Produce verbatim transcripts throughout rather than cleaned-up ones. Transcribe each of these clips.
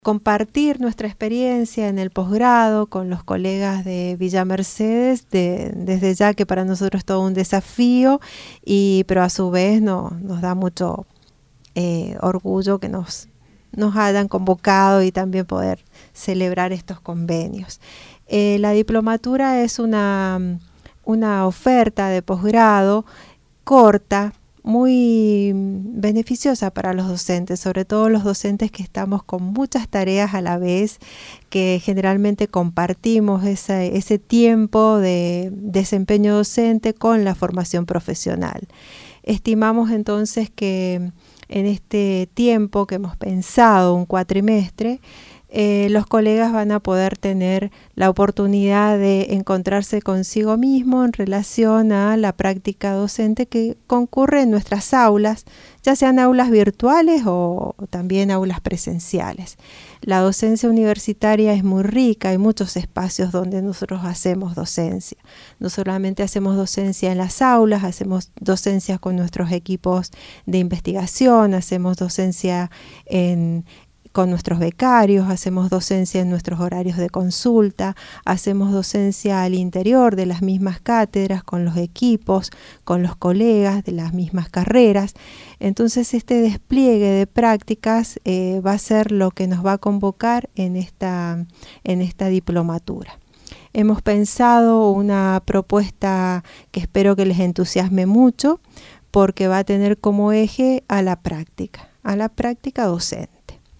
compartir nuestra experiencia en el posgrado con los colegas de Villa Mercedes, de, desde ya que para nosotros es todo un desafío, y, pero a su vez no, nos da mucho eh, orgullo que nos, nos hayan convocado y también poder celebrar estos convenios. Eh, la diplomatura es una, una oferta de posgrado corta, muy beneficiosa para los docentes, sobre todo los docentes que estamos con muchas tareas a la vez, que generalmente compartimos ese, ese tiempo de desempeño docente con la formación profesional. Estimamos entonces que en este tiempo que hemos pensado, un cuatrimestre, Eh, los colegas van a poder tener la oportunidad de encontrarse consigo mismo en relación a la práctica docente que concurre en nuestras aulas, ya sean aulas virtuales o también aulas presenciales. La docencia universitaria es muy rica, hay muchos espacios donde nosotros hacemos docencia. No solamente hacemos docencia en las aulas, hacemos docencia con nuestros equipos de investigación, hacemos docencia en con nuestros becarios, hacemos docencia en nuestros horarios de consulta, hacemos docencia al interior de las mismas cátedras, con los equipos, con los colegas de las mismas carreras. Entonces este despliegue de prácticas eh, va a ser lo que nos va a convocar en esta, en esta diplomatura. Hemos pensado una propuesta que espero que les entusiasme mucho, porque va a tener como eje a la práctica, a la práctica docente,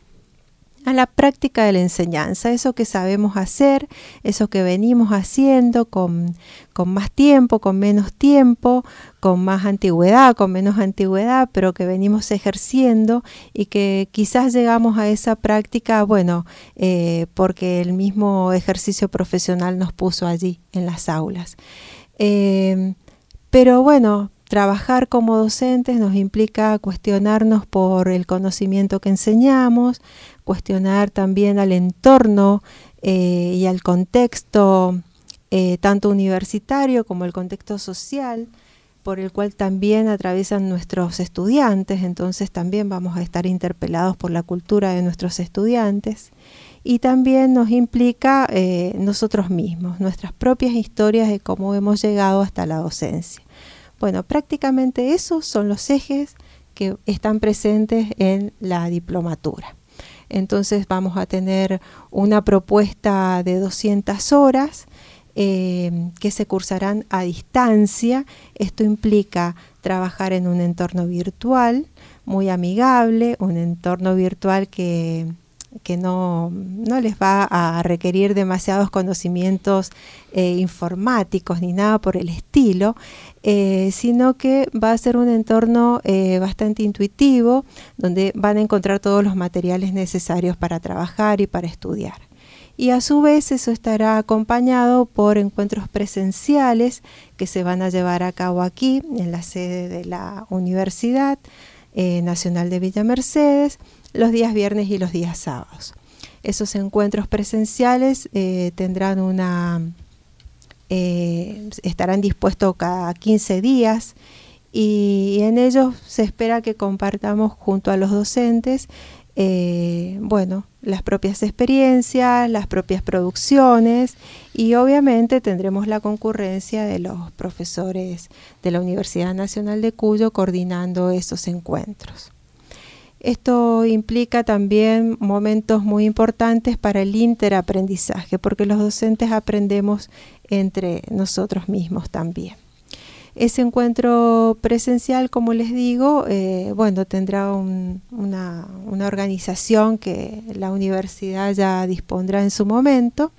a la práctica de la enseñanza, eso que sabemos hacer, eso que venimos haciendo con, con más tiempo, con menos tiempo, con más antigüedad, con menos antigüedad, pero que venimos ejerciendo y que quizás llegamos a esa práctica, bueno, eh, porque el mismo ejercicio profesional nos puso allí en las aulas. Eh, pero bueno, trabajar como docentes nos implica cuestionarnos por el conocimiento que enseñamos, cuestionar también al entorno eh, y al contexto eh, tanto universitario como el contexto social por el cual también atraviesan nuestros estudiantes. Entonces también vamos a estar interpelados por la cultura de nuestros estudiantes, y también nos implica eh, nosotros mismos, nuestras propias historias de cómo hemos llegado hasta la docencia. Bueno, prácticamente esos son los ejes que están presentes en la diplomatura. Entonces vamos a tener una propuesta de doscientas horas eh, que se cursarán a distancia. Esto implica trabajar en un entorno virtual muy amigable, un entorno virtual que, que no, no les va a requerir demasiados conocimientos eh, informáticos ni nada por el estilo, Eh, sino que va a ser un entorno eh, bastante intuitivo, donde van a encontrar todos los materiales necesarios para trabajar y para estudiar. Y a su vez eso estará acompañado por encuentros presenciales que se van a llevar a cabo aquí, en la sede de la Universidad eh, Nacional de Villa Mercedes, los días viernes y los días sábados. Esos encuentros presenciales eh, tendrán una... Eh, estarán dispuestos cada quince días, y en ellos se espera que compartamos junto a los docentes eh, bueno, las propias experiencias, las propias producciones, y obviamente tendremos la concurrencia de los profesores de la Universidad Nacional de Cuyo coordinando esos encuentros. Esto implica también momentos muy importantes para el interaprendizaje, porque los docentes aprendemos entre nosotros mismos también. Ese encuentro presencial, como les digo, eh, bueno, tendrá un, una, una organización que la universidad ya dispondrá en su momento,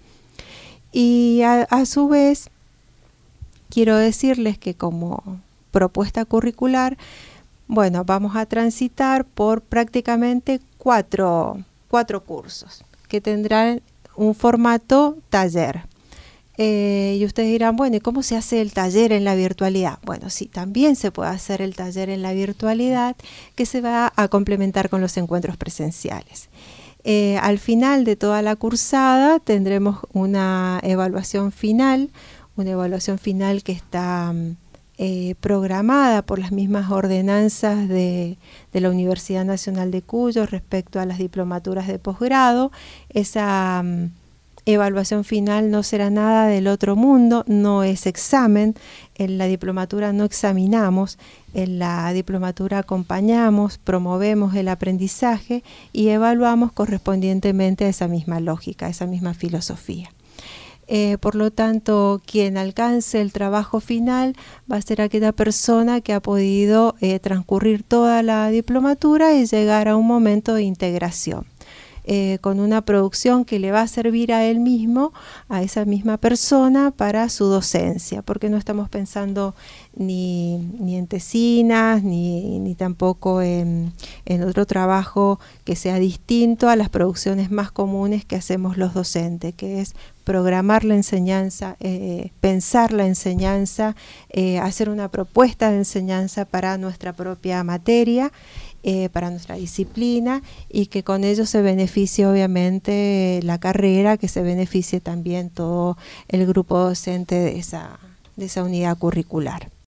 y a, a su vez quiero decirles que como propuesta curricular, bueno, vamos a transitar por prácticamente cuatro, cuatro cursos que tendrán un formato taller. Eh, y ustedes dirán, bueno, ¿y cómo se hace el taller en la virtualidad? Bueno, sí, también se puede hacer el taller en la virtualidad, que se va a complementar con los encuentros presenciales. Eh, al final de toda la cursada tendremos una evaluación final, una evaluación final que está eh, programada por las mismas ordenanzas de, de la Universidad Nacional de Cuyo respecto a las diplomaturas de posgrado. Esa um, evaluación final no será nada del otro mundo, no es examen. En la diplomatura no examinamos, en la diplomatura acompañamos, promovemos el aprendizaje y evaluamos correspondientemente a esa misma lógica, a esa misma filosofía. Eh, por lo tanto, quien alcance el trabajo final va a ser aquella persona que ha podido eh, transcurrir toda la diplomatura y llegar a un momento de integración. Eh, con una producción que le va a servir a él mismo, a esa misma persona, para su docencia, porque no estamos pensando ni, ni en tesinas, ni, ni tampoco en, en otro trabajo que sea distinto a las producciones más comunes que hacemos los docentes, que es programar la enseñanza, eh, pensar la enseñanza, eh, hacer una propuesta de enseñanza para nuestra propia materia, Eh, para nuestra disciplina, y que con ello se beneficie obviamente la carrera, que se beneficie también todo el grupo docente de esa, de esa unidad curricular.